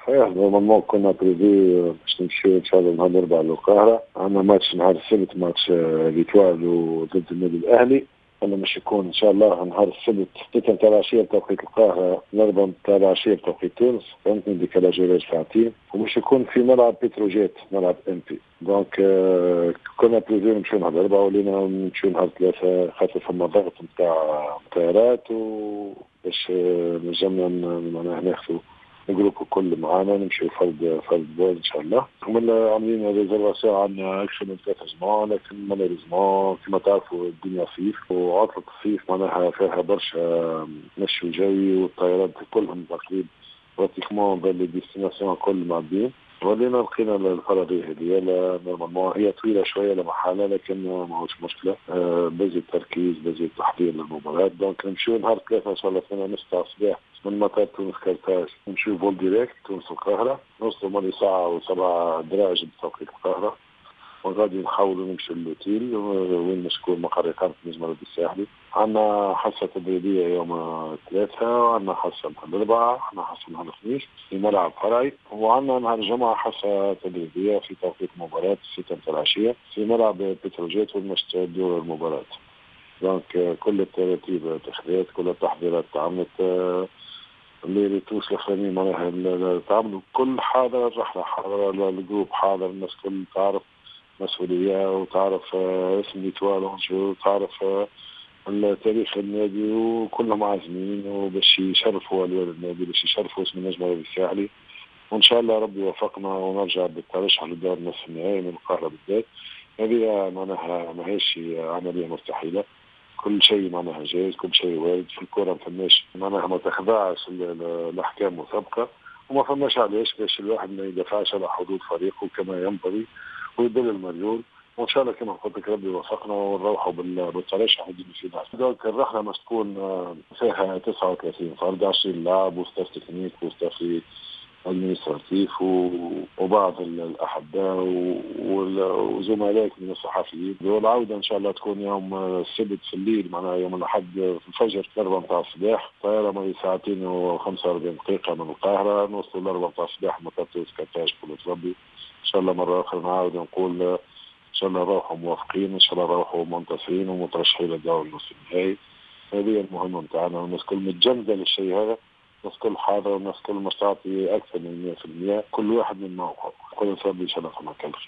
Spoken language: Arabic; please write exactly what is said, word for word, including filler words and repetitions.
صحيح نورمالمون كنا بريفي باش نمشيو ان شاء الله نهار الاربعاء للقاهره. عندنا ماتش نهار السبت، ماتش ليتوال وضد النادي الاهلي. انا مش يكون ان شاء الله نهار السبت ستة تاع العشيه بتوقيت القاهره، الاربعاء تاع العشيه بتوقيت تونس، فهمتني ديكالاج ولا ساعتين، ومش يكون في ملعب بتروجيت ملعب ام بي. دونك آه كنا بريفي نمشيو نهار الاربعاء ولينا نمشيو نهار ثلاثه خاطر فما ضغط نتاع طيارات وباش نجمنا معناها ناخذوا الجروب الكل معانا نمشي فرد فرد بول ان شاء الله. هم عاملين ريزرفاسيون عندنا اكثر من ثلاثة اسبوع، لكن مالوريزمون كما تعرفوا الدنيا صيف وعطلة الصيف معناها فيها برشا مشي جوي والطيارات كلهم تقريبا براتيكمون بين لي ديستيناسيون كل معدين. ولينا لقينا الفرضية هذه نورمالمون هي طويلة شوية لمحالة، لكن ماهوش مشكلة. آه بزي التركيز بزي التحضير للمباراة. دونك نمشيو نهار ثلاثة ان شاء الله ثمانية ونص تاع الصباح من مطار تونس كارتاج، نمشيو بول ديريكت تونس القاهرة، نوصلوا مالي ساعة وسبعة دراجة بتوقيت القاهرة، وغادي نحاولوا نمشي للوتيل وين مشكون مقر إقامة نجم الرد الساحلي. عندنا حصة تدريبية يوم ثلاثة، وعندنا حصة نهار الأربعاء، عندنا حصة نهار الخميس في ملعب فرعي، وعندنا نهار الجمعة حصة تدريبية في توقيت مباراة ستة متاع العشية في ملعب بتروجيت وين باش تدور المباراة. دونك كل الترتيب اتخذت، كل التحضيرات تعملت، اللي ريتوش الاخرانيين معناها تعملوا كل حاضر، الرحله حاضره، الجروب حاضر، الناس كل تعرف مسؤوليه وتعرف اسم ليتوال وتعرف التاريخ النادي، وكلهم عازمين وباش يشرفوا الوالد النادي، باش يشرفوا اسم النجم الرياضي الساحلي. وان شاء الله ربي يوفقنا ونرجع بالترشح لدور نصف النهائي من القاهره بالذات. هذه معناها ماهيش عمليه مستحيله، كل شيء معناها جايز، كل شيء وارد في الكرة. ما فماش معناها ما تخضعش الأحكام مسابقة، وما فماش علاش باش الواحد ما يدافعش على حدود فريقه كما ينبغي ويدل المليون. وإن شاء الله كما قلت لك ربي يوفقنا ونروحوا بالترشح الديمسيونال. دونك الرحلة مش تكون فيها تسعة وثلاثين فرد، عشرين لاعب وستاف تكنيك وستاف المدرساتيف وبعض الأحباء وزملائك من الصحفيين. والعودة إن شاء الله تكون يوم السبت في الليل، معناها يوم الأحد في الفجر الأربعة متاع الصباح، طيارة مالي ساعتين وخمسة وأربعين دقيقة من القاهرة، نوصلوا الأربعة متاع الصباح مطار تونس كارتاج كل ربي. إن شاء الله مرة أخرى نعاود نقول إن شاء الله نروحوا موافقين، إن شاء الله نروحوا منتصرين ومترشحين للدور النصف النهائي. هذه المهمة متاعنا، والناس كل متجندة للشيء هذا، الناس كل حاضر، والناس كل مش تعطي أكثر من مئة في المئة، كل واحد من موقعه. كل ربي إن شاء الله في مكان خير.